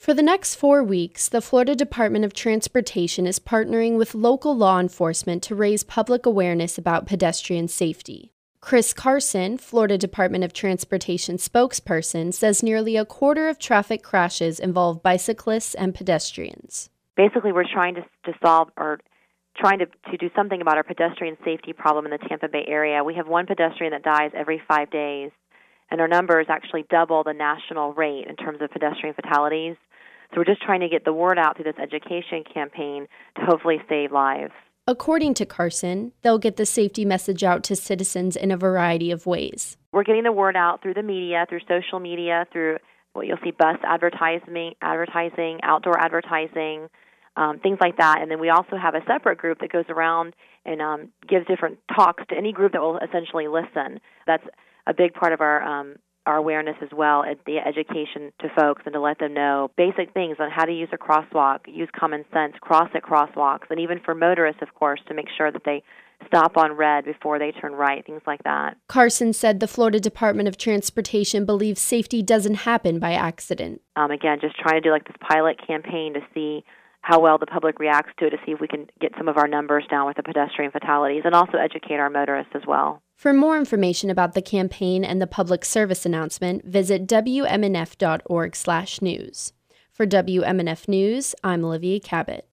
For the next 4 weeks, the Florida Department of Transportation is partnering with local law enforcement to raise public awareness about pedestrian safety. Chris Carson, Florida Department of Transportation spokesperson, says nearly a quarter of traffic crashes involve bicyclists and pedestrians. Basically, we're trying to solve or trying to do something about our pedestrian safety problem in the Tampa Bay area. We have one pedestrian that dies every 5 days, and our numbers actually double the national rate in terms of pedestrian fatalities. So we're just trying to get the word out through this education campaign to hopefully save lives. According to Carson, they'll get the safety message out to citizens in a variety of ways. We're getting the word out through the media, through social media, through what you'll see bus advertising, outdoor advertising, things like that. And then we also have a separate group that goes around and gives different talks to any group that will essentially listen. That's a big part of our awareness as well, the education to folks and to let them know basic things on how to use a crosswalk, use common sense, cross at crosswalks, and even for motorists, of course, to make sure that they stop on red before they turn right, things like that. Carson said the Florida Department of Transportation believes safety doesn't happen by accident. Again, just trying to do like this pilot campaign to see how well the public reacts to it, to see if we can get some of our numbers down with the pedestrian fatalities, and also educate our motorists as well. For more information about the campaign and the public service announcement, visit WMNF.org/news. For WMNF News, I'm Olivia Cabot.